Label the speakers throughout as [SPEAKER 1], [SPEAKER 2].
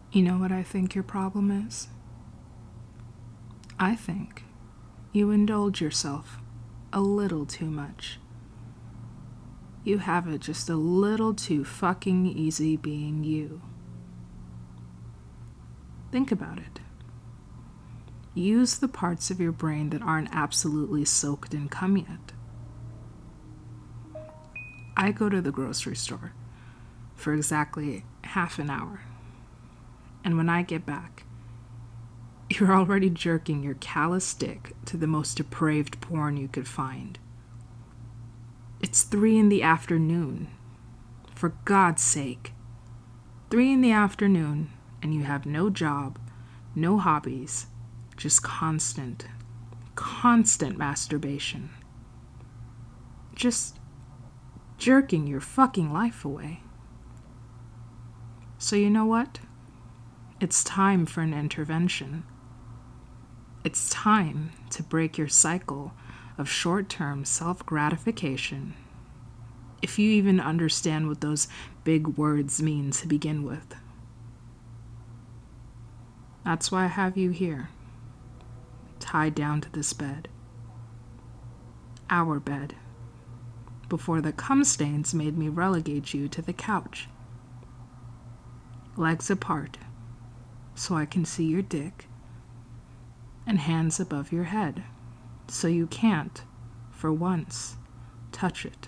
[SPEAKER 1] You know what I think your problem is? I think you indulge yourself a little too much. You have it just a little too fucking easy being you. Think about it. Use the parts of your brain that aren't absolutely soaked in cum yet. I go to the grocery store for exactly half an hour. And when I get back, you're already jerking your callous dick to the most depraved porn you could find. It's 3 in the afternoon. For God's sake. 3 in the afternoon, and you have no job, no hobbies, just constant masturbation. Just jerking your fucking life away. So you know what? It's time for an intervention. It's time to break your cycle of short-term self-gratification, if you even understand what those big words mean to begin with. That's why I have you here, tied down to this bed. Our bed, before the cum stains made me relegate you to the couch. Legs apart, so I can see your dick, and hands above your head, so you can't, for once, touch it.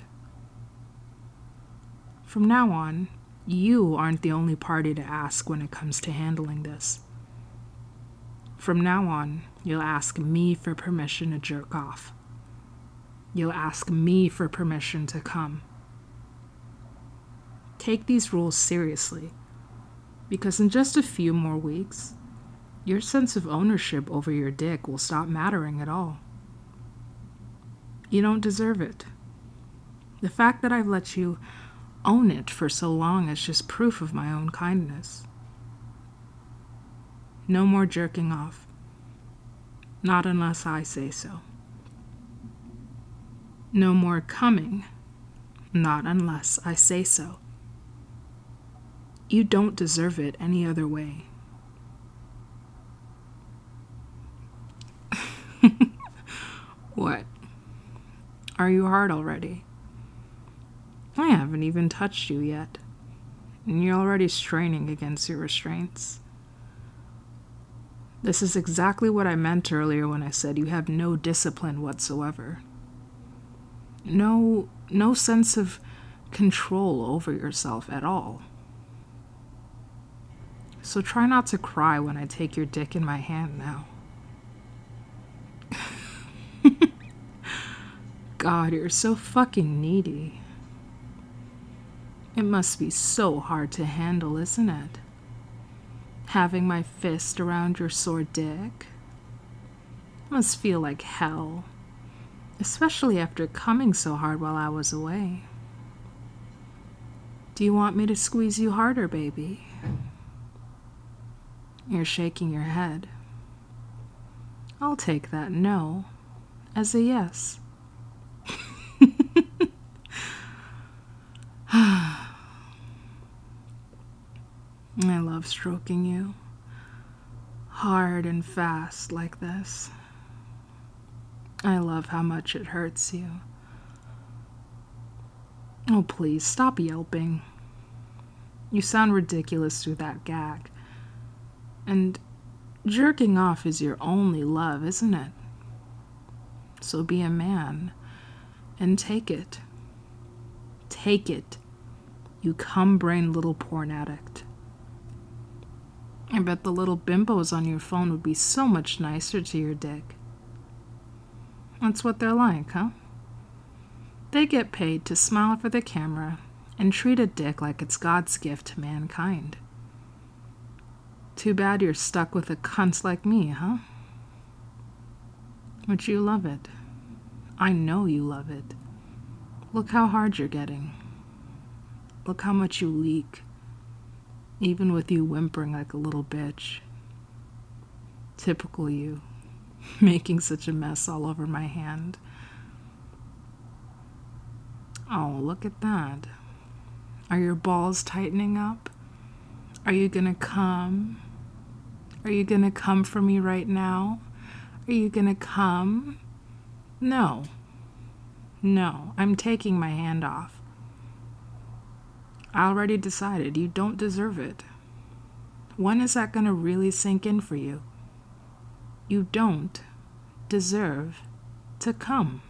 [SPEAKER 1] From now on, you aren't the only party to ask when it comes to handling this. From now on, you'll ask me for permission to jerk off. You'll ask me for permission to come. Take these rules seriously, because in just a few more weeks, your sense of ownership over your dick will stop mattering at all. You don't deserve it. The fact that I've let you own it for so long is just proof of my own kindness. No more jerking off. Not unless I say so. No more coming. Not unless I say so. You don't deserve it any other way. What? Are you hard already? I haven't even touched you yet, and you're already straining against your restraints. This is exactly what I meant earlier when I said you have no discipline whatsoever. No sense of control over yourself at all. So try not to cry when I take your dick in my hand now. God, you're so fucking needy. It must be so hard to handle, isn't it? Having my fist around your sore dick. Must feel like hell. Especially after coming so hard while I was away. Do you want me to squeeze you harder, baby? You're shaking your head. I'll take that no as a yes. I love stroking you, hard and fast like this. I love how much it hurts you. Oh, please, stop yelping. You sound ridiculous through that gag. And jerking off is your only love, isn't it? So be a man and take it. Take it, you cum-brained little porn addict. I bet the little bimbos on your phone would be so much nicer to your dick. That's what they're like, huh? They get paid to smile for the camera and treat a dick like it's God's gift to mankind. Too bad you're stuck with a cunt like me, huh? But you love it. I know you love it. Look how hard you're getting. Look how much you leak. Even with you whimpering like a little bitch. Typical you. Making such a mess all over my hand. Oh, look at that. Are your balls tightening up? Are you gonna come? Are you gonna come for me right now? Are you gonna come? No. No, I'm taking my hand off. I already decided you don't deserve it. When is that gonna really sink in for you? You don't deserve to come.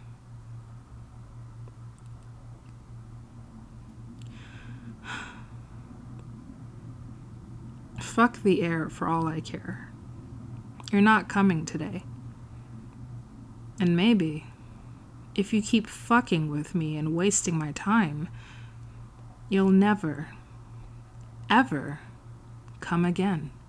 [SPEAKER 1] Fuck the air for all I care. You're not coming today. And maybe, if you keep fucking with me and wasting my time, you'll never, ever come again.